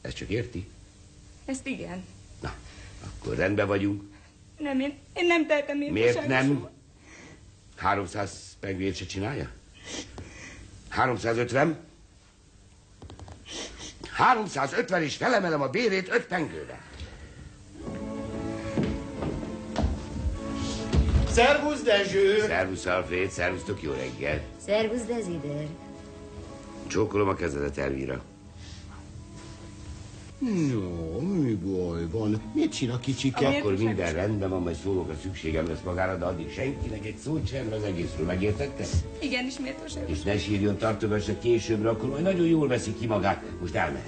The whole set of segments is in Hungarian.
Ezt csak érti? Ezt igen. Na, akkor rendben vagyunk. Nem, én nem tehetem méltóságos. Miért nem? 300 pengvért se csinálja? 350? 350 és felemelem a bérét 5 pengőre. Szervusz, Dezső! Szervusz, Alfred, szervusztok, jó reggel. Szervusz, Desider. Csókolom a kezedet, Elvira. No, mi baj van? Mit csinál, kicsike? Akkor minden rendben van, majd szólok, a szükségem lesz magára, de addig senkinek egy szót sem az egészről, megértette? Igen, is méltóságos. És ne sírjon, tartogassa későbbre, akkor majd nagyon jól veszi ki magát. Most elmehet.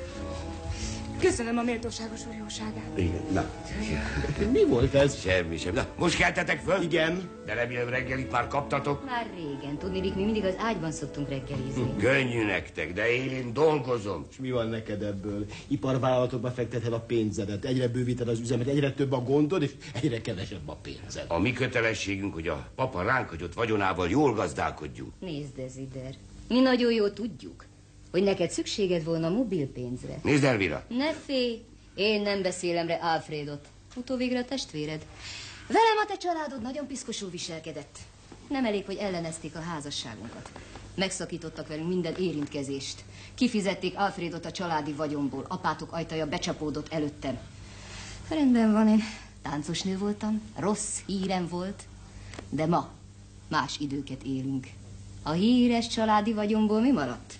Köszönöm a méltóságos jóságát. Igen, na. Mi volt ez? Semmi sem. Na, most keltetek föl? Igen. De remélem reggelit már kaptatok. Már régen. Tudnélik, mi mindig az ágyban szoktunk reggelizni. Könnyű nektek, de én dolgozom. És mi van neked ebből? Iparvállalatokba fekteted a pénzedet, egyre bővíted az üzemet, egyre több a gondod, és egyre kevesebb a pénzed. A mi kötelességünk, hogy a papa ránk hagyott vagyonával jól gazdálkodjunk. Nézd, Desider. Mi nagyon jól tudjuk, hogy neked szükséged volna mobilpénzre. Nézd, Elvira. Ne félj, én nem beszélem re Alfredot. Utóvégre a testvéred. Velem a te családod nagyon piszkosul viselkedett. Nem elég, hogy ellenezték a házasságunkat. Megszakítottak velünk minden érintkezést. Kifizették Alfredot a családi vagyomból. Apátok ajtaja becsapódott előttem. Rendben van, én táncos nő voltam. Rossz hírem volt. De ma más időket élünk. A híres családi vagyomból mi maradt?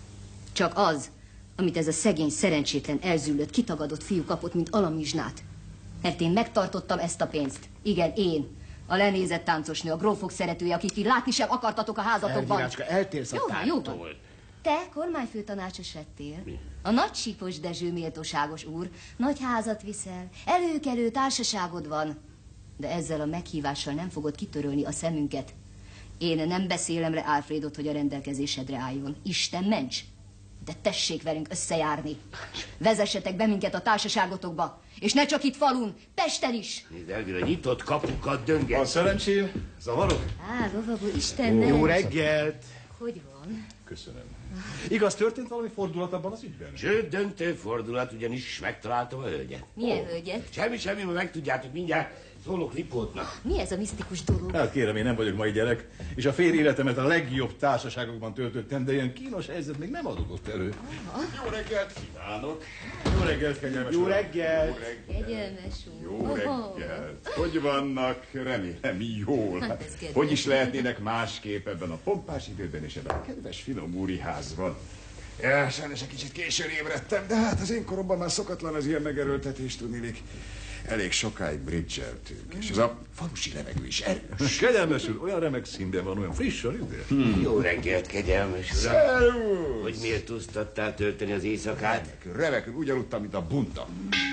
Csak az, amit ez a szegény, szerencsétlen, elzüllött, kitagadott fiú kapott, mint alamizsnát. Mert én megtartottam ezt a pénzt. Igen, én. A lenézett táncosnő, a grófok szeretője, akik így látni sem akartatok a házatokban. Elvirácska, eltérsz a Jó tártól. van. Te kormányfőtanácsos lettél. A nagy sípos Dezső méltóságos úr. Nagy házat viszel. Előkelő társaságod van. De ezzel a meghívással nem fogod kitörölni a szemünket. Én nem beszélem re Alfredot, hogy a rendelkezésedre álljon. Isten ments! De tessék velünk összejárni. Vezessetek be minket a társaságotokba. És ne csak itt falun, Pesten is. Nézd, Elvira, nyitott kapukat dönget. Van szerencsém? Zavarok? Lovagó, Isten ments. Jó reggelt! Hogy van? Köszönöm. Igaz, történt valami fordulat abban az ügyben? Sőt, döntő fordulat, ugyanis megtaláltam a hölgyet. Milyen hölgyet? Semmi, majd megtudjátok mindjárt. Szólok Lipótnak. Mi ez a misztikus dolog? Hát kérem, én nem vagyok mai gyerek, és a fél életemet a legjobb társaságokban töltöttem, de ilyen kínos helyzet még nem adódott elő. Jó reggelt kívánok! Jó reggelt, kegyelmes Jó uram. reggelt! Kegyelmes úr. Jó reggelt! Hogy vannak? Remélem jól. Hát ez kedves. Hogy is lehetnének másképp ebben a pompás időben és ebben a kedves finom úri házban? Ja, sajnos egy kicsit későn ébredtem, de hát az én koromban már szokatlan az ilyen megerőltetés, tudnilik. Elég sokáig bridgeltünk, és ez a falusi levegő is erős. Kegyelmes úr, olyan remek színben van, olyan frissen ide. Jó reggelt, kegyelmes uram. Szervusz! Hogy miért tudtattál tölteni az éjszakát? Remekül, úgy aludtam, mint a bunta.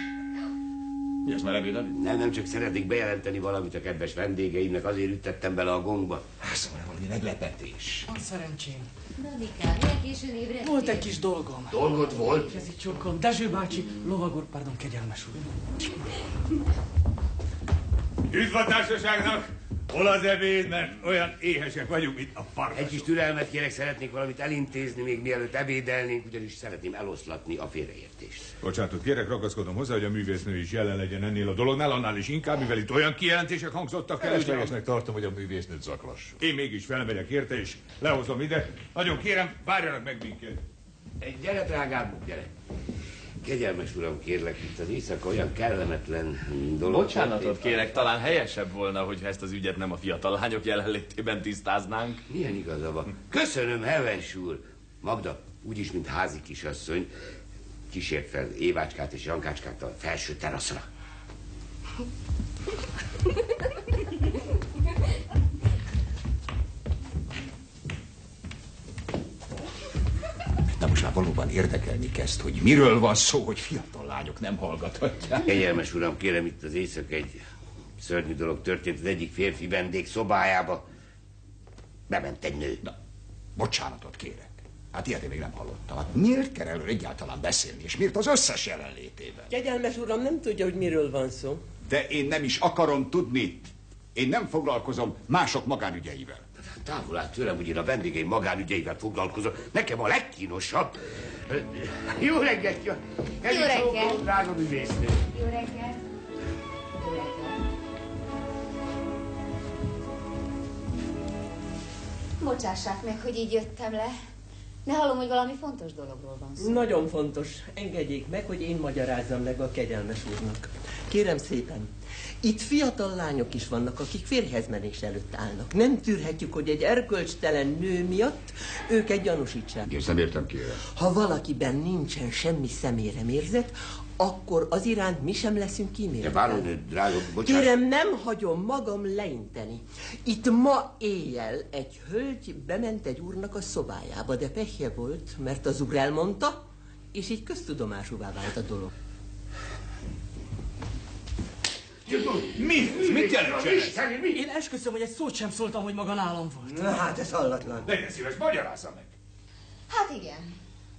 Mi ez már ebédeli? Nem csak szeretnék bejelenteni valamit a kedves vendégeimnek, azért ütettem bele a gongba. Szóval valami meglepetés. Van szerencsém. Danikám, milyen későn ébredtél? Volt egy kis dolgom. Dolgod volt? Ez itt csókolom. Dezső bácsi, lovagúr, pardon, kegyelmes úr. Üdv a társaságnak! Hol az ebéd, mert olyan éhesek vagyunk, mint a farkasok. Egy kis türelmet kérek, szeretnék valamit elintézni, még mielőtt ebédelnénk, ugyanis szeretném eloszlatni a félreértést. Bocsánatot kérek, ragaszkodom hozzá, hogy a művésznő is jelen legyen ennél a dolognál, annál is inkább, mivel itt olyan kijelentések hangzottak el. Feleslegesnek tartom, hogy a művésznőt zaklass. Én mégis felmegyek érte, és lehozom ide. Nagyon kérem, várjanak meg minket. Gyere, drágám, gyere. Kegyelmes uram, kérlek, itt az éjszaka olyan kellemetlen dolog. Bocsánatot kérek, talán helyesebb volna, hogyha ezt az ügyet nem a fiatal lányok jelenlétében tisztáznánk. Milyen igaza van? Köszönöm, Hevens úr. Magda, úgyis, mint házi kisasszony, kísért fel Évácskát és Jankácskát a felső teraszra. Na most már valóban érdekelni kezd, hogy miről van szó, hogy fiatal lányok nem hallgathatják. Kegyelmes uram, kérem, itt az éjszaka egy szörnyű dolog történt az egyik férfi vendég szobájába. Bement egy nő. Na, bocsánatot kérek. Hát ilyet én még nem hallottam. Hát miért kell erről egyáltalán beszélni, és miért az összes jelenlétében? Kegyelmes uram, nem tudja, hogy miről van szó. De én nem is akarom tudni. Én nem foglalkozom mások magánügyeivel. Távol áll tőlem, hogy én a vendégeim magánügyeivel foglalkozom. Nekem a legkínosabb, Jó reggelt! Jó reggelt! Drága művésznő! Jó reggelt! Jó reggelt! Bocsássák meg, hogy így jöttem le. Ne hallom, hogy valami fontos dologról van szó. Nagyon fontos. Engedjék meg, hogy én magyarázzam meg a kegyelmes úrnak. Kérem szépen, itt fiatal lányok is vannak, akik férjhezmenés előtt állnak. Nem tűrhetjük, hogy egy erkölcstelen nő miatt őket gyanúsítsák. Én nem értem, kérem. Ha valakiben nincsen semmi személyremérzet, akkor az iránt mi sem leszünk De kímélettel. báronő, drága, bocsánat. Kérem, nem hagyom magam leinteni. Itt ma éjjel egy hölgy bement egy úrnak a szobájába, de pehje volt, mert az úr elmondta, és így köztudomásúvá vált a dolog. Mi? Mit jelentsen ez? Én esküszöm, hogy egy szót sem szóltam, hogy maga nálam volt. Na hát, ez hallatlan. Legyen szíves, magyarázza meg. Hát igen.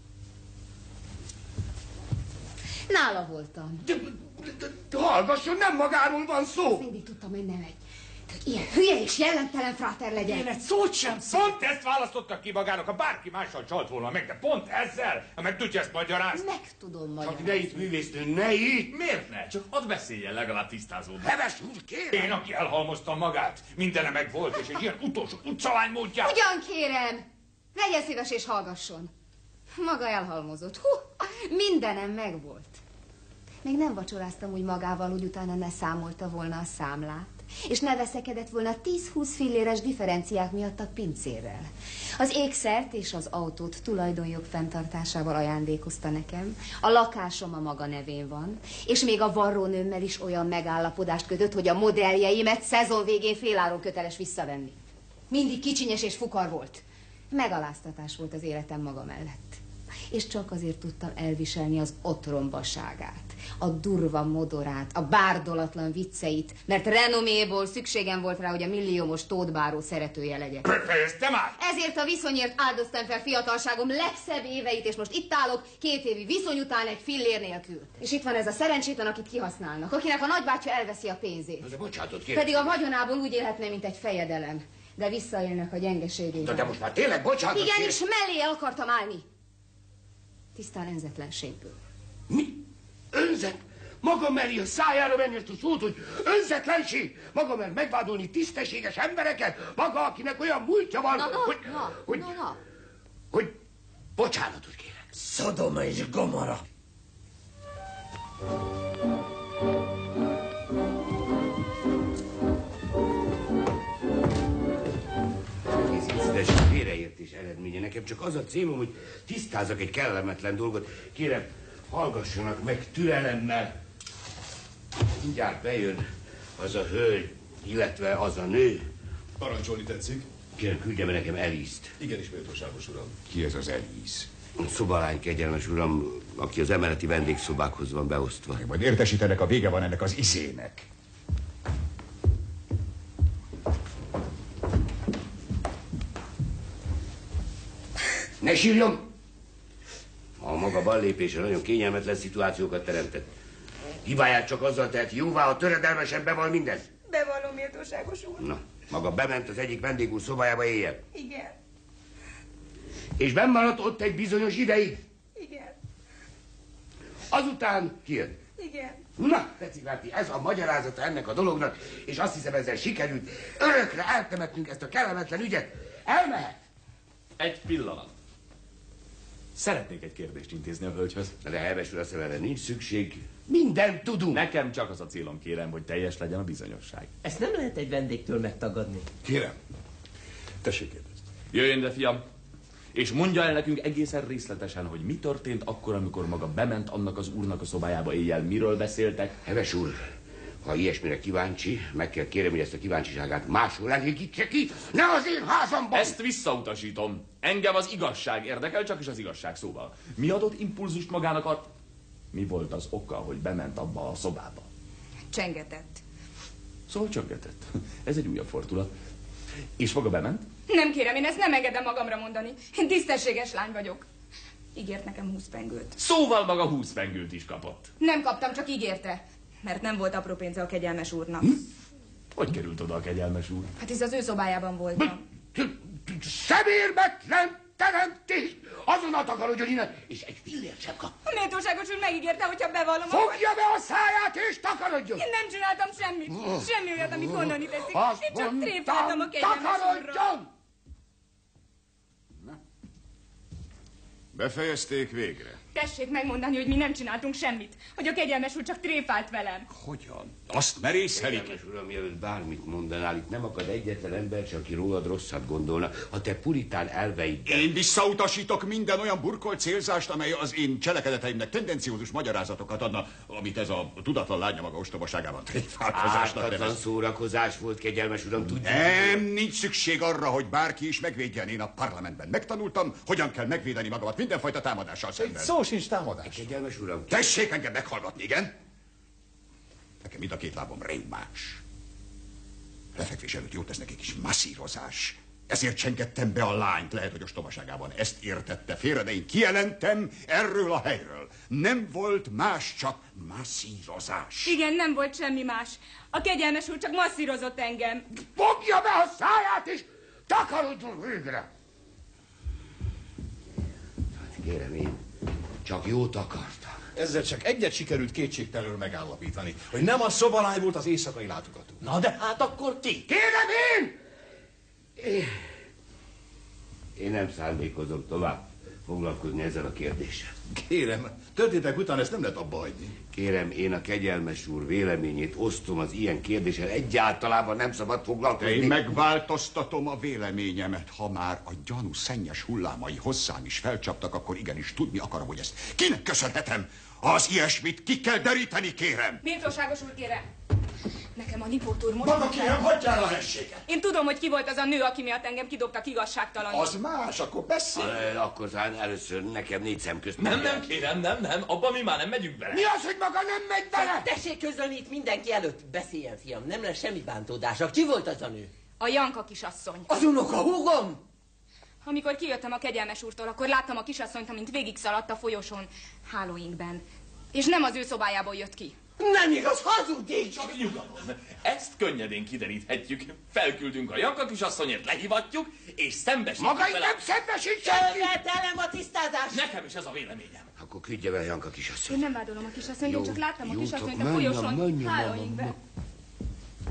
Nála voltam. Hallgasson, nem magáról van szó! Mindig tudtam, hogy nem egy ilyen hülye és jellentelen fráter legyen. Én egy szót sem szóltam. Pont ezt választottak ki magának, ha bárki mással csalt volna meg, de pont ezzel, ha meg tudja ezt magyarázni. Meg tudom Csak magyarázni. ne itt, művésznő, ne itt! Miért ne? Csak hadd beszéljen, legalább tisztázódva. Heves úr, kérem! Én, aki elhalmoztam magát, mindene meg volt, és egy ilyen utolsó utcalány módját. Ugyan kérem! Legyen szíves és hallgasson. Maga elhalmozott. Hú, mindenem megvolt. Még nem vacsoráztam úgy magával, hogy utána ne számolta volna a számlát, és ne veszekedett volna 10-20 filléres differenciák miatt a pincérrel. Az ékszert és az autót tulajdonjog fenntartásával ajándékozta nekem, a lakásom a maga nevén van, és még a varrónőmmel is olyan megállapodást kötött, hogy a modelljeimet szezon végén féláron köteles visszavenni. Mindig kicsinyes és fukar volt. Megaláztatás volt az életem maga mellett. És csak azért tudtam elviselni az otrombaságát, a durva modorát, a bárdolatlan vicceit, mert renoméból szükségem volt rá, hogy a milliómos tótbáró szeretője legyek. Befejezte már? Ezért a viszonyért áldoztam fel fiatalságom legszebb éveit, és most itt állok 2 évi viszony után egy fillér nélkül. És itt van ez a szerencsétlen, akit kihasználnak, akinek a nagybátyja elveszi a pénzét. De bocsánatot kérem. Pedig a vagyonából úgy élhetne, mint egy fejedelem. De visszaélnek a gyengeségével. De most már tényleg bocsánatot Igen, kérem. és mellé el akartam állni. Tisztán önzetlenségből. Mi? Önzet? Maga meri a szájára venni ezt a szót, hogy önzetlenség? Maga mer megvádolni tisztességes embereket? Maga, akinek olyan múltja van, hogy bocsánatot kérek. Szodoma és Gomora. Ez félreértés eredménye. Nekem csak az a célom, hogy tisztázzak egy kellemetlen dolgot. Kérem, hallgassanak meg türelemmel. Mindjárt bejön az a hölgy, illetve az a nő. Parancsolni tetszik? Kérem, küldje be nekem Elízt. Igenis, méltóságos uram. Ki ez az Elíz? Szobalány, kegyelmes uram, aki az emeleti vendégszobákhoz van beosztva. Majd értesítenek, a vége van ennek az izének. Ne sírjon! A maga ballépése nagyon kényelmetlen szituációkat teremtett. Hibáját csak azzal teheti jóvá, ha töredelmesen beval mindent. Bevallom, méltóságos úr. Na, maga bement az egyik vendégúr szobájába éjjel. Igen, És benn maradt ott egy bizonyos ideig. igen, Azután kijön. igen. Na, tetszik látni, ez a magyarázata ennek a dolognak, és azt hiszem ezzel sikerült örökre eltemetnünk ezt a kellemetlen ügyet. Elmehet! Egy pillanat. Szeretnék egy kérdést intézni a hölgyhöz. De Heves úr, azt hiszem, erre nincs szükség. Mindent tudunk. Nekem csak az a célom, kérem, hogy teljes legyen a bizonyosság. Ezt nem lehet egy vendégtől megtagadni. Kérem, tessék kérdezni. Jöjjön de, fiam, és mondja el nekünk egészen részletesen, hogy mi történt akkor, amikor maga bement annak az úrnak a szobájába éjjel, miről beszéltek. Heves úr, ha ilyesmire kíváncsi, meg kell kérem, hogy ezt a kíváncsiságát máshol elégítse ki, ne az én házamban! Ezt visszautasítom. Engem az igazság érdekel, csak is az igazság szóval. Mi adott impulzust magának Mi volt az oka, hogy bement abba a szobába? Csengetett. Szóval csöngetett. Ez egy újabb fordulat. És maga bement? Nem kérem, én ezt nem engedem magamra mondani. Én tisztességes lány vagyok. Ígért nekem 20 pengőt. Szóval maga 20 pengőt is kapott. Nem kaptam, csak ígérte. Mert nem volt apró pénze a kegyelmes úrnak. Hogy került oda a kegyelmes úr? Hát hisz az ő szobájában voltam. Szemérmetlen teremtést! Azonnal takarodjon innen, és egy fillért sem kap. A méltóságos úr megígérte, hogyha bevallom, Fogja be a száját és takarodjon! Én nem csináltam semmit. Semmi olyat, amit mondani teszik. Azt Én csak mondtam, tréfáltam a kegyelmes úrra. takarodjon! Befejezték végre. Tessék megmondani, hogy mi nem csináltunk semmit. Hogy a kegyelmes úr csak tréfált velem. Hogyan? Azt merészelik? Kegyelmes uram, mielőtt bármit mondanál, itt nem akad egyetlen ember, csak aki rólad rosszat gondolna, a te puritán elveiddel. Én visszautasítok minden olyan burkolt célzást, amely az én cselekedeteimnek tendenciózus magyarázatokat adna, amit ez a tudatlan lánya maga ostobaságában tréfálkozásnak Ártatlan nevez. szórakozás volt, kegyelmes uram, tudja. Nem, nincs szükség arra, hogy bárki is megvédjen. Én a parlamentben megtanultam, hogyan kell megvédeni magamat mindenfajta támadással szemben. Szó sincs támadás. Kegyelmes uram, Tessék engem meghallgatni, igen? Nekem mind a két lábam reumás. Lefekvés előtt jót tesz nekik is masszírozás. Ezért csengettem be a lányt, lehet, hogy ostobaságában ezt értette félre, de én kijelentem erről a helyről. Nem volt más, csak masszírozás. Igen, nem volt semmi más. A kegyelmes úr csak masszírozott engem. fogja be a száját és takarodjon végre! Hát kérem, én csak jót akartam. Ezzel csak egyet sikerült kétségtelenül megállapítani, hogy nem a szobalány volt az éjszakai látogató. Na de hát akkor ki? Kérem én nem szándékozom tovább foglalkozni ezzel a kérdéssel. Kérem, történtek után ezt nem lehet abba hagyni. Kérem, én a kegyelmes úr véleményét osztom az ilyen kérdéssel. Egyáltalában nem szabad foglalkozni. Én megváltoztatom a véleményemet. Ha már a gyanú szennyes hullámai hozzám is felcsaptak, akkor igenis tudni akarom, hogy ezt kinek köszönhetem. Az ilyesmit ki kell deríteni, kérem. Méltóságos úr, kérem. Nekem a Lipót úr most... Maga kérem, hagyjál a hességet! Én tudom, hogy ki volt az a nő, aki miatt engem kidobtak igazságtalanul. Az más, akkor beszélj! Akkor talán először nekem négy szem közt. Nem, kérem, nem, abban mi már nem megyünk bele. Mi az, hogy maga nem megy bele? Tessék közölni itt mindenki előtt. Beszéljen, fiam, nem lesz semmi bántódása. Ki volt az a nő? A Janka kisasszony. Az unoka húgom! Amikor kijöttem a kegyelmes úrtól, akkor láttam a kisasszonyt, amint végigszaladt a folyosón hálóinkben. És nem az ő szobájából jött ki. Nem igaz, hazudik! Csak nyugodjon. Ezt könnyedén kideríthetjük. Felküldünk a Janka kisasszonyért, lehivatjuk, és szembesítjük Maga itt vele. nem szembesít senki! Követelem a tisztázást! Nekem is ez a véleményem. Akkor küldje vele Janka kisasszony. Én nem vádolom a kisasszonyt, én csak láttam a Jó, kisasszonyt csak a folyosón menjen, hálóinkben.